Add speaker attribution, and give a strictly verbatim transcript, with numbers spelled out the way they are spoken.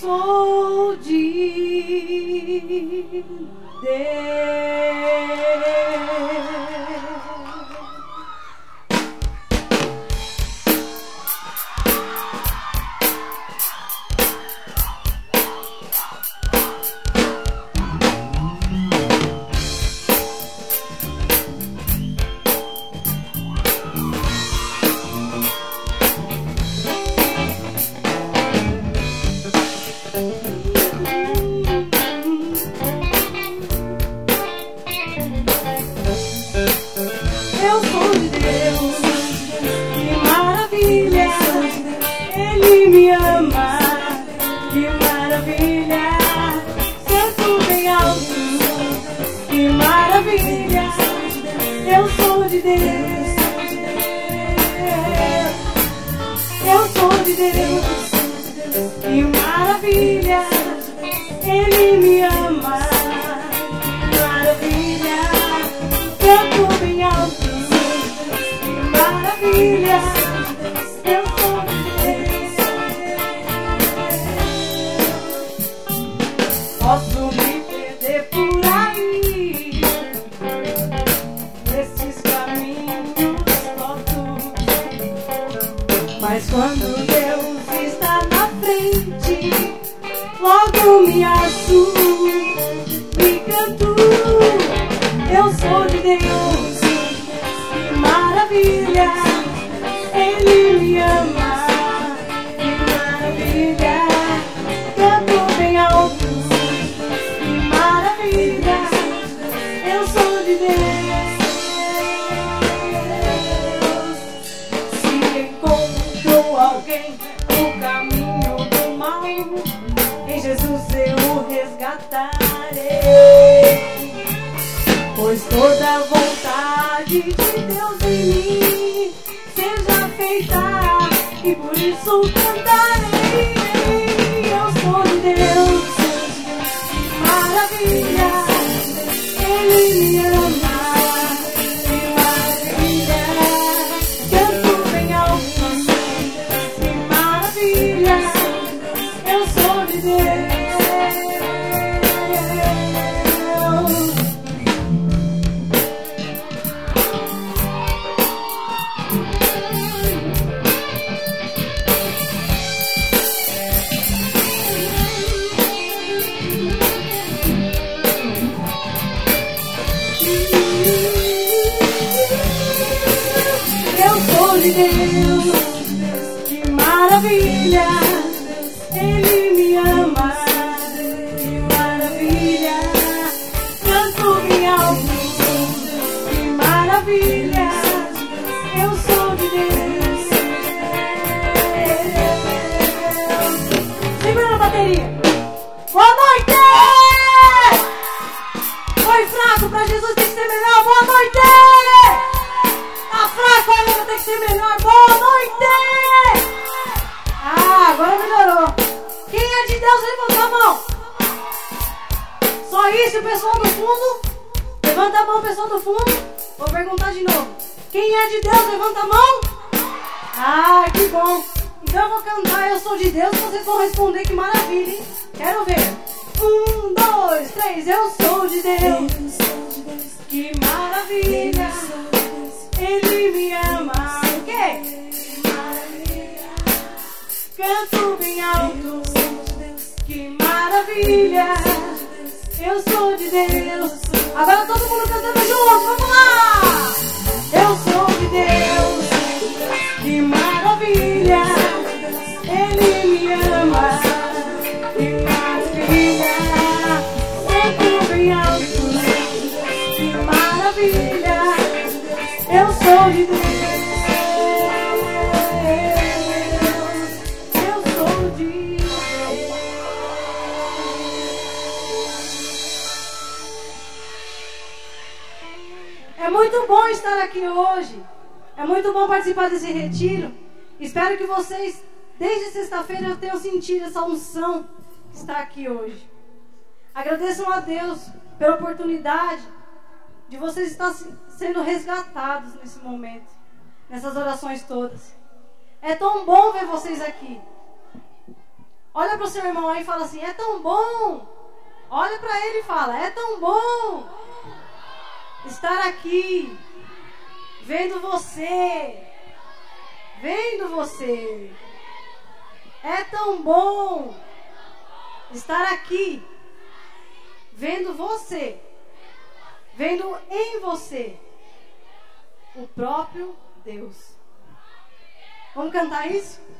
Speaker 1: sou de Deus. Eu sou de Deus, eu sou de Deus, que maravilha, Ele me ama, maravilha, canto bem alto, que maravilha, eu sou de Deus. Posso me perder por aí, mas quando Deus está na frente, logo me acho, me canto. Eu sou de Deus, que maravilha, Ele me ama, que maravilha, canto bem alto, que maravilha, eu sou de Deus. Alguém no caminho do mal, em Jesus eu o resgatarei, pois toda a vontade de Deus em mim seja feita, e por isso cantarei. Eu sou de Deus, maravilha, Ele me ama, que maravilha, canto bem alto. Eu sou de Deus. Eu sou de Deus, que maravilha, Ele me ama, que maravilha, canto bem alto, que maravilha, eu sou de Deus. Segura na bateria. Boa noite! Foi fraco, pra Jesus tem que ser melhor. Boa noite! Tá fraco ainda, tem que ser melhor. Boa noite! Ah, agora melhorou. Quem é de Deus, levanta a mão. Só isso, o pessoal do fundo. Levanta a mão, pessoal do fundo. Vou perguntar de novo. Quem é de Deus, levanta a mão. Ah, que bom. Então eu vou cantar Eu Sou de Deus e vocês vão responder. Que maravilha, hein? Quero ver. Um, dois, três. Eu sou de Deus, que maravilha, Ele me ama. O quê? Canto bem alto, que maravilha, eu sou de Deus. Agora todo mundo cantando junto, vamos lá! Eu sou de Deus, que maravilha, Ele me ama, que maravilha, canto bem alto, que maravilha, eu sou de Deus. É muito bom estar aqui hoje. É muito bom participar desse retiro. Espero que vocês, desde sexta-feira, já tenham sentido essa unção que está aqui hoje. Agradeçam a Deus pela oportunidade de vocês estar sendo resgatados nesse momento, nessas orações todas. É tão bom ver vocês aqui. Olha para o seu irmão aí e fala assim: é tão bom. Olha para ele e fala: é tão bom estar aqui, vendo você, vendo você. É tão bom estar aqui, vendo você, vendo em você o próprio Deus. Vamos cantar isso?